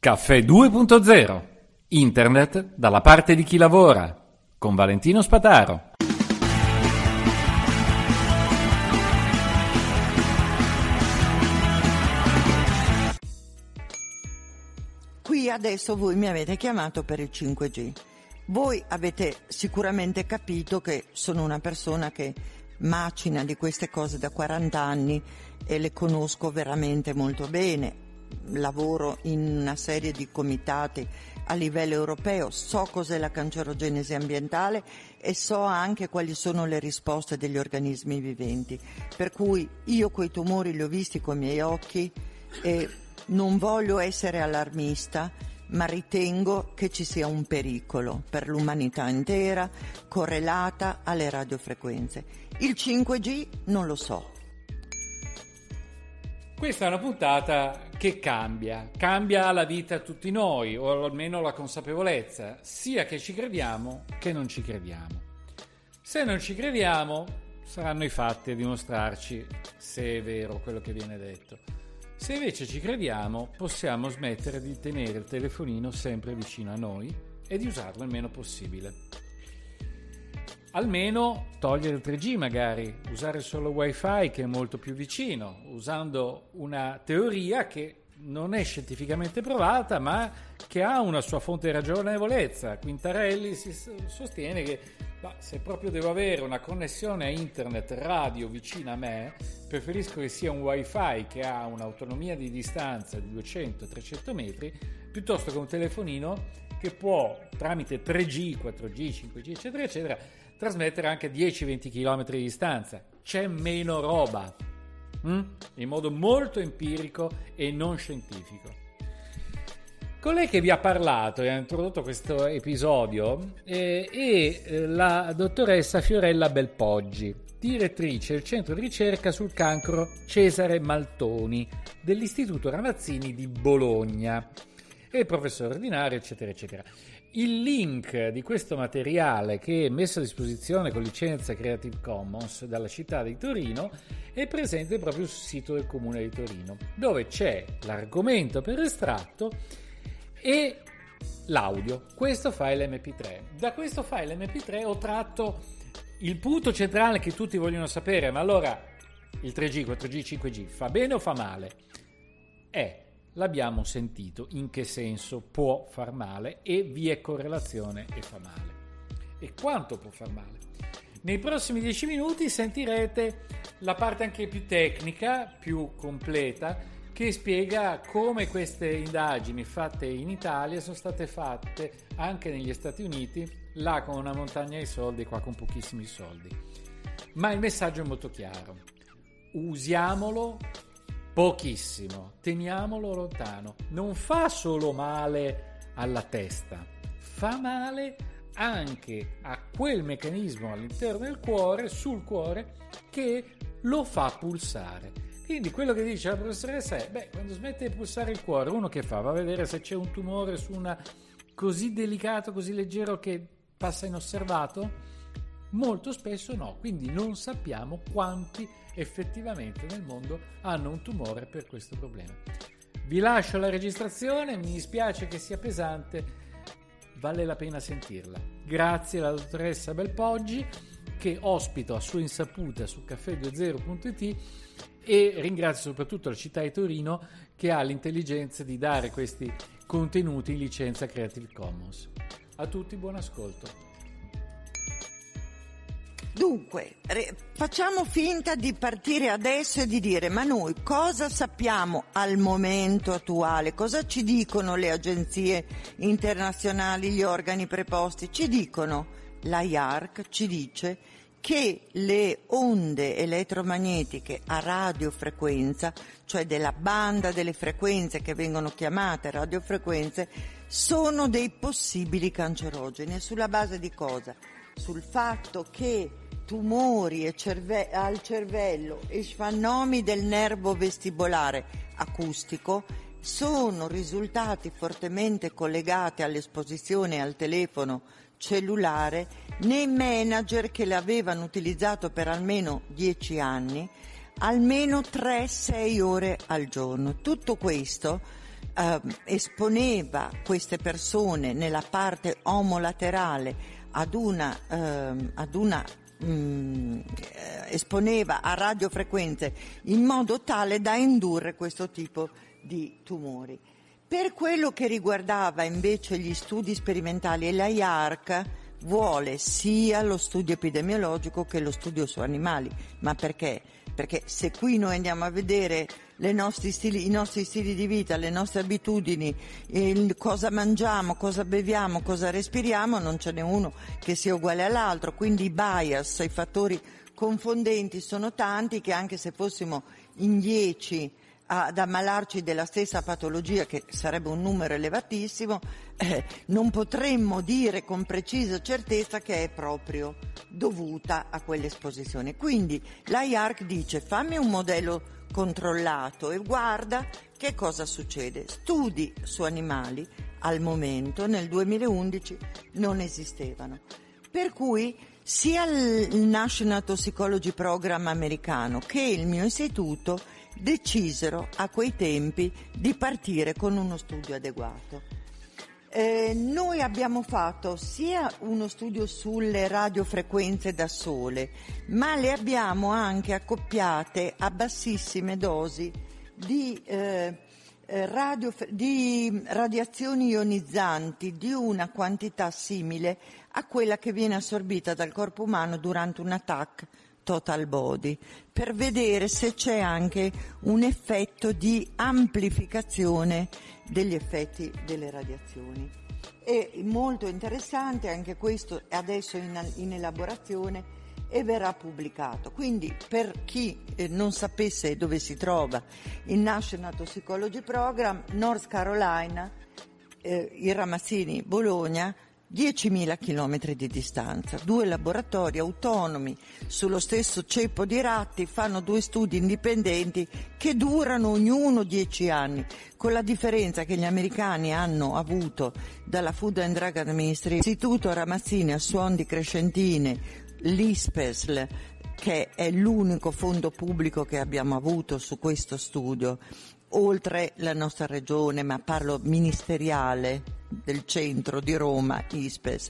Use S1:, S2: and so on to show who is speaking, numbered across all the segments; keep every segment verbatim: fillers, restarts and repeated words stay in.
S1: Caffè due punto zero. Internet dalla parte di chi lavora. Con Valentino Spataro.
S2: Qui adesso voi mi avete chiamato per il cinque G. Voi avete sicuramente capito che sono una persona che macina di queste cose da quaranta anni e le conosco veramente molto bene. Lavoro in una serie di comitati a livello europeo, so cos'è la cancerogenesi ambientale e so anche quali sono le risposte degli organismi viventi. Per cui io quei tumori li ho visti con i miei occhi e non voglio essere allarmista, ma ritengo che ci sia un pericolo per l'umanità intera correlata alle radiofrequenze. Il cinque G non lo so.
S1: Questa è una puntata che cambia, cambia la vita a tutti noi, o almeno la consapevolezza, sia che ci crediamo che non ci crediamo. Se non ci crediamo, saranno i fatti a dimostrarci se è vero quello che viene detto. Se invece ci crediamo, possiamo smettere di tenere il telefonino sempre vicino a noi e di usarlo il meno possibile. Almeno togliere il tre G magari, usare solo Wi-Fi che è molto più vicino, usando una teoria che non è scientificamente provata ma che ha una sua fonte di ragionevolezza. Quintarelli si sostiene che bah, se proprio devo avere una connessione a internet radio vicina a me, preferisco che sia un Wi-Fi che ha un'autonomia di distanza di duecento trecento metri piuttosto che un telefonino che può tramite tre G, quattro G, cinque G eccetera eccetera trasmettere anche dieci venti chilometri di distanza. C'è meno roba, mm? in modo molto empirico e non scientifico. Colei che vi ha parlato e ha introdotto questo episodio eh, è eh, la dottoressa Fiorella Belpoggi, direttrice del centro di ricerca sul cancro Cesare Maltoni dell'Istituto Ramazzini di Bologna e professore ordinario eccetera eccetera. Il link di questo materiale, che è messo a disposizione con licenza Creative Commons dalla città di Torino, è presente proprio sul sito del comune di Torino, dove c'è l'argomento per estratto e l'audio. Questo file emme pi tre. Da questo file emme pi tre ho tratto il punto centrale che tutti vogliono sapere: ma allora il tre G, quattro G, cinque G fa bene o fa male? È L'abbiamo sentito in che senso può far male e vi è correlazione e fa male. E quanto può far male? Nei prossimi dieci minuti sentirete la parte anche più tecnica, più completa, che spiega come queste indagini fatte in Italia sono state fatte anche negli Stati Uniti, là con una montagna di soldi, qua con pochissimi soldi. Ma il messaggio è molto chiaro: usiamolo pochissimo, teniamolo lontano. Non fa solo male alla testa, fa male anche a quel meccanismo all'interno del cuore, sul cuore, che lo fa pulsare. Quindi quello che dice la professoressa è: beh, quando smette di pulsare il cuore, uno che fa? Va a vedere se c'è un tumore su una così delicato, così leggero che passa inosservato? Molto spesso no, quindi non sappiamo quanti effettivamente nel mondo hanno un tumore per questo problema. Vi lascio la registrazione, mi dispiace che sia pesante, vale la pena sentirla. Grazie alla dottoressa Belpoggi, che ospito a sua insaputa su caffè due zero punto it, e ringrazio soprattutto la città di Torino che ha l'intelligenza di dare questi contenuti in licenza Creative Commons. A tutti buon ascolto.
S2: Dunque, re, facciamo finta di partire adesso e di dire: ma noi cosa sappiamo al momento attuale? Cosa ci dicono le agenzie internazionali, gli organi preposti? Ci dicono, l'A I A R C ci dice che le onde elettromagnetiche a radiofrequenza, cioè della banda delle frequenze che vengono chiamate radiofrequenze, sono dei possibili cancerogeni. Sulla base di cosa? Sul fatto che tumori e cerve- al cervello e sfannomi del nervo vestibolare acustico sono risultati fortemente collegati all'esposizione al telefono cellulare nei manager che l'avevano utilizzato per almeno dieci anni, almeno tre sei ore al giorno. Tutto questo eh, esponeva queste persone nella parte omolaterale ad una, eh, ad una mh, esponeva a radiofrequenze in modo tale da indurre questo tipo di tumori. Per quello che riguardava invece gli studi sperimentali, l'A I A R C vuole sia lo studio epidemiologico che lo studio su animali. Ma perché? Perché se qui noi andiamo a vedere le nostri stili, i nostri stili di vita, le nostre abitudini, il, cosa mangiamo, cosa beviamo, cosa respiriamo, non ce n'è uno che sia uguale all'altro, quindi i bias, i fattori confondenti sono tanti, che anche se fossimo in dieci ad ammalarci della stessa patologia, che sarebbe un numero elevatissimo, eh, non potremmo dire con precisa certezza che è proprio dovuta a quell'esposizione. Quindi l'A I A R C dice: fammi un modello controllato e guarda che cosa succede. Studi su animali al momento nel duemilaundici non esistevano, per cui sia il National Toxicology Program americano che il mio istituto decisero a quei tempi di partire con uno studio adeguato. Eh, noi abbiamo fatto sia uno studio sulle radiofrequenze da sole, ma le abbiamo anche accoppiate a bassissime dosi di, eh, eh, radio, di radiazioni ionizzanti di una quantità simile a quella che viene assorbita dal corpo umano durante un attacco total body, per vedere se c'è anche un effetto di amplificazione degli effetti delle radiazioni. È molto interessante, anche questo adesso in, in elaborazione e verrà pubblicato. Quindi per chi eh, non sapesse dove si trova il National Toxicology Program, North Carolina, eh, il Ramazzini, Bologna, diecimila chilometri di distanza, due laboratori autonomi sullo stesso ceppo di ratti fanno due studi indipendenti che durano ognuno dieci anni, con la differenza che gli americani hanno avuto dalla Food and Drug Administration, l'Istituto Ramazzini a Suon di Crescentine, l'I S P E S L, che è l'unico fondo pubblico che abbiamo avuto su questo studio, oltre la nostra regione, ma parlo ministeriale del centro di Roma, I S P E S,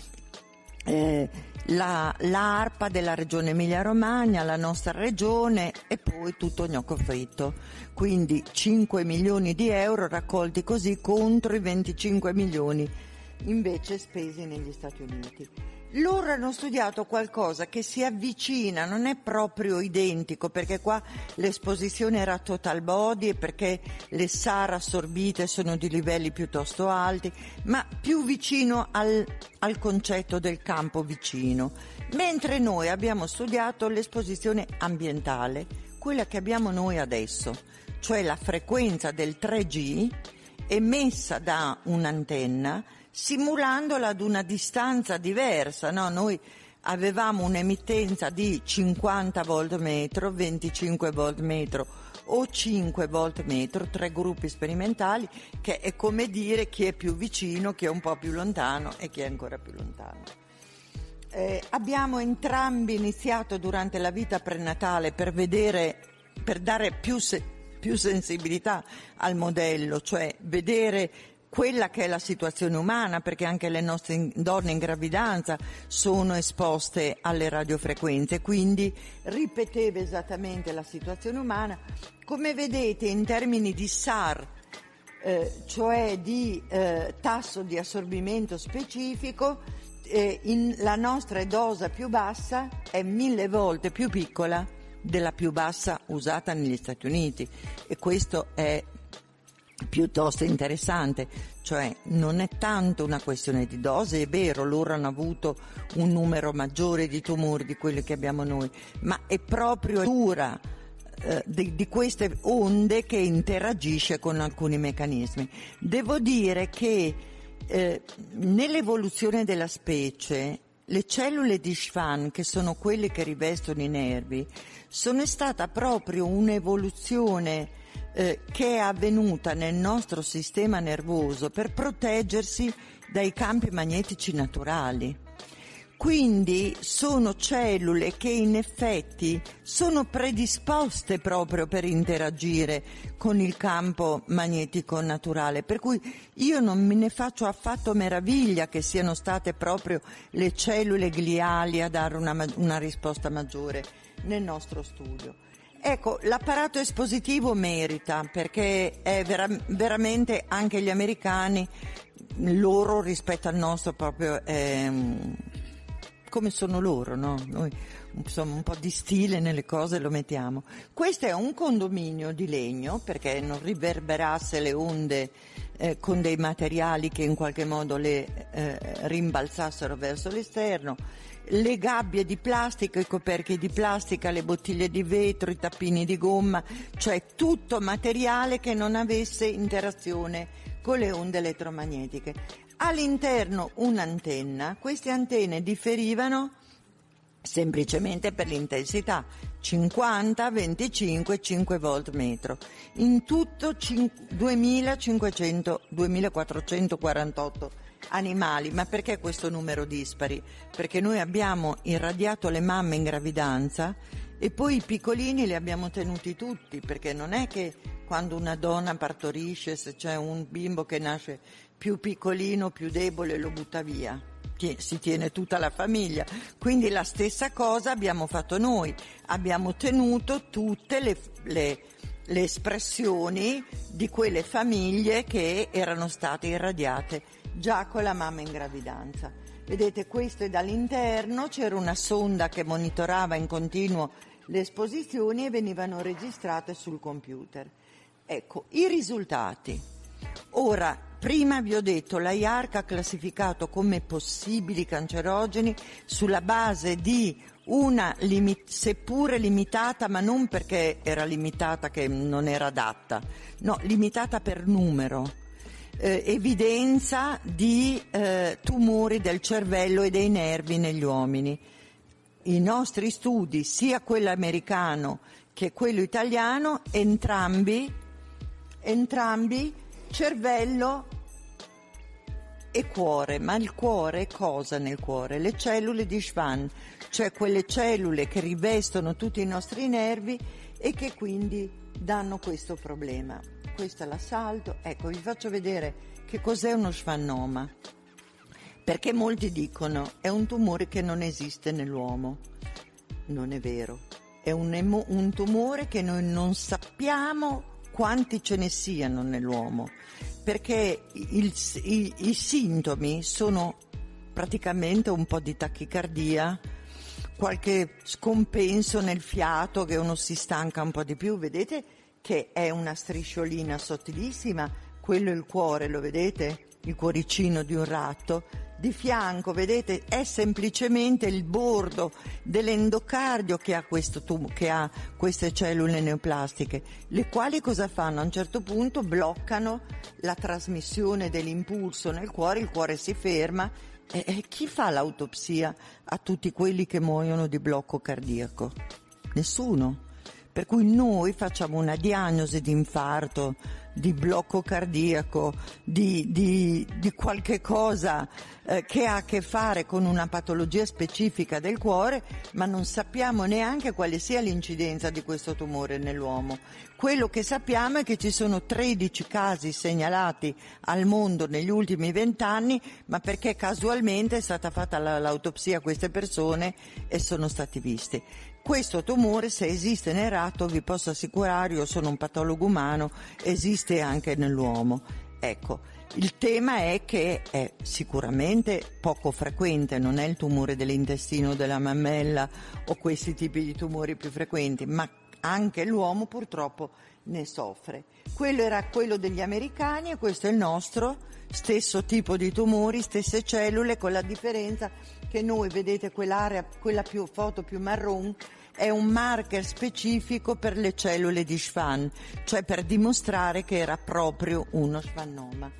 S2: eh, la, l'ARPA della regione Emilia-Romagna, la nostra regione e poi tutto gnocco fritto. Quindi cinque milioni di euro raccolti così contro i venticinque milioni invece spesi negli Stati Uniti. Loro hanno studiato qualcosa che si avvicina, non è proprio identico, perché qua l'esposizione era total body e perché le S A R assorbite sono di livelli piuttosto alti, ma più vicino al, al concetto del campo vicino. Mentre noi abbiamo studiato l'esposizione ambientale, quella che abbiamo noi adesso, cioè la frequenza del tre G emessa da un'antenna, simulandola ad una distanza diversa, no? Noi avevamo un'emittenza di cinquanta volt metro, venticinque volt metro o cinque volt metro, tre gruppi sperimentali, che è come dire chi è più vicino, chi è un po' più lontano e chi è ancora più lontano. Eh, abbiamo entrambi iniziato durante la vita prenatale per vedere, per dare più, se, più sensibilità al modello, cioè vedere quella che è la situazione umana, perché anche le nostre donne in gravidanza sono esposte alle radiofrequenze, quindi ripeteva esattamente la situazione umana. Come vedete, in termini di S A R, eh, cioè di eh, tasso di assorbimento specifico, eh, in, la nostra dosa più bassa è mille volte più piccola della più bassa usata negli Stati Uniti, e questo è piuttosto interessante, cioè non è tanto una questione di dose, è vero, loro hanno avuto un numero maggiore di tumori di quelli che abbiamo noi, ma è proprio dura eh, di, di queste onde che interagisce con alcuni meccanismi. Devo dire che eh, nell'evoluzione della specie le cellule di Schwann, che sono quelle che rivestono i nervi, sono stata proprio un'evoluzione Eh, che è avvenuta nel nostro sistema nervoso per proteggersi dai campi magnetici naturali. Quindi sono cellule che in effetti sono predisposte proprio per interagire con il campo magnetico naturale, per cui io non me ne faccio affatto meraviglia che siano state proprio le cellule gliali a dare una, una risposta maggiore nel nostro studio. Ecco, l'apparato espositivo merita, perché è vera, veramente anche gli americani, loro rispetto al nostro proprio è, come sono loro, no? Noi insomma un po' di stile nelle cose lo mettiamo. Questo è un condominio di legno perché non riverberasse le onde eh, con dei materiali che in qualche modo le eh, rimbalzassero verso l'esterno. Le gabbie di plastica, i coperchi di plastica, le bottiglie di vetro, i tappini di gomma, cioè tutto materiale che non avesse interazione con le onde elettromagnetiche. All'interno un'antenna, queste antenne differivano semplicemente per l'intensità, cinquanta, venticinque, cinque volt metro, in tutto duemilacinquecento, duemilaquattrocentoquarantotto animali. Ma perché questo numero dispari? Perché noi abbiamo irradiato le mamme in gravidanza e poi i piccolini li abbiamo tenuti tutti, perché non è che quando una donna partorisce, se c'è un bimbo che nasce più piccolino, più debole, lo butta via, si tiene tutta la famiglia. Quindi la stessa cosa abbiamo fatto noi, abbiamo tenuto tutte le, le, le espressioni di quelle famiglie che erano state irradiate già con la mamma in gravidanza. Vedete, questo è dall'interno, c'era una sonda che monitorava in continuo le esposizioni e venivano registrate sul computer. Ecco, i risultati. Ora, prima vi ho detto, la I A R C ha classificato come possibili cancerogeni sulla base di una, limit- seppure limitata, ma non perché era limitata che non era adatta, no, limitata per numero, eh, evidenza di eh, tumori del cervello e dei nervi negli uomini. I nostri studi, sia quello americano che quello italiano, entrambi, entrambi cervello e cuore. Ma il cuore, cosa nel cuore? Le cellule di Schwann, cioè quelle cellule che rivestono tutti i nostri nervi e che quindi danno questo problema. Questo è l'assalto. Ecco, vi faccio vedere che cos'è uno schwannoma, perché molti dicono è un tumore che non esiste nell'uomo. Non è vero, è un, emo- un tumore che noi non sappiamo quanti ce ne siano nell'uomo, perché il, i, i sintomi sono praticamente un po' di tachicardia, qualche scompenso nel fiato, che uno si stanca un po' di più. Vedete che è una strisciolina sottilissima, quello è il cuore, lo vedete? Il cuoricino di un ratto. Di fianco, vedete, è semplicemente il bordo dell'endocardio che ha, questo tum- che ha queste cellule neoplastiche, le quali cosa fanno? A un certo punto bloccano la trasmissione dell'impulso nel cuore, il cuore si ferma. E, e chi fa l'autopsia a tutti quelli che muoiono di blocco cardiaco? Nessuno. Per cui noi facciamo una diagnosi di infarto, di blocco cardiaco, di, di, di qualche cosa eh, che ha a che fare con una patologia specifica del cuore, ma non sappiamo neanche quale sia l'incidenza di questo tumore nell'uomo. Quello che sappiamo è che ci sono tredici casi segnalati al mondo negli ultimi vent'anni, ma perché casualmente è stata fatta la, l'autopsia a queste persone e sono stati visti. Questo tumore, se esiste nel ratto, vi posso assicurare, io sono un patologo umano, esiste anche nell'uomo. Ecco, il tema è che è sicuramente poco frequente, non è il tumore dell'intestino o della mammella o questi tipi di tumori più frequenti, ma anche l'uomo purtroppo ne soffre. Quello era quello degli americani e questo è il nostro, stesso tipo di tumori, stesse cellule, con la differenza che noi, vedete quell'area, quella più foto più marron, è un marker specifico per le cellule di Schwann, cioè per dimostrare che era proprio uno schwannoma.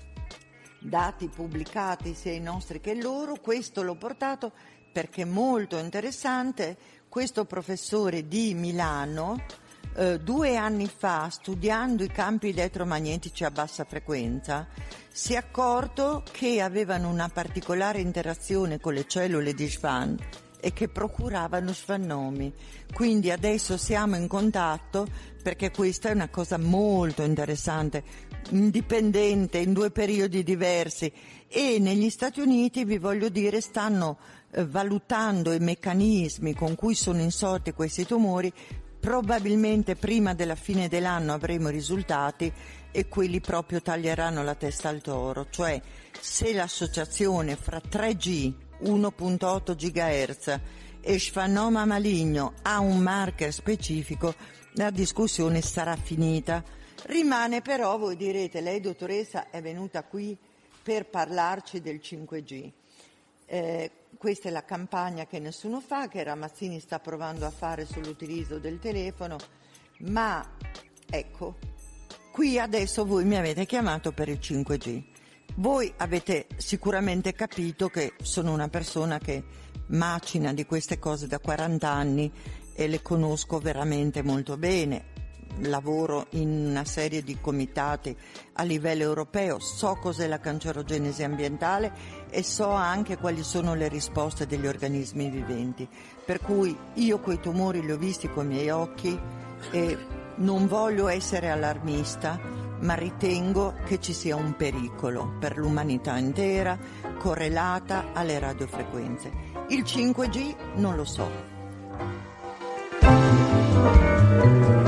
S2: Dati pubblicati sia i nostri che loro, questo l'ho portato perché è molto interessante. Questo professore di Milano, eh, due anni fa, studiando i campi elettromagnetici a bassa frequenza, si è accorto che avevano una particolare interazione con le cellule di Schwann e che procuravano schwannomi. Quindi adesso siamo in contatto, perché questa è una cosa molto interessante, indipendente, in due periodi diversi, e negli Stati Uniti, vi voglio dire, stanno eh, valutando i meccanismi con cui sono insorti questi tumori. Probabilmente prima della fine dell'anno avremo risultati e quelli proprio taglieranno la testa al toro, cioè se l'associazione fra tre G, uno virgola otto gigahertz, e schwannoma maligno ha un marker specifico, la discussione sarà finita. Rimane però, voi direte, lei dottoressa è venuta qui per parlarci del cinque G. Eh, questa è la campagna che nessuno fa, che Ramazzini sta provando a fare sull'utilizzo del telefono, ma ecco, qui adesso voi mi avete chiamato per il cinque G. Voi avete sicuramente capito che sono una persona che macina di queste cose da quaranta anni e le conosco veramente molto bene. Lavoro in una serie di comitati a livello europeo, so cos'è la cancerogenesi ambientale e so anche quali sono le risposte degli organismi viventi. Per cui io quei tumori li ho visti con i miei occhi e non voglio essere allarmista, ma ritengo che ci sia un pericolo per l'umanità intera correlata alle radiofrequenze. Il cinque G non lo so.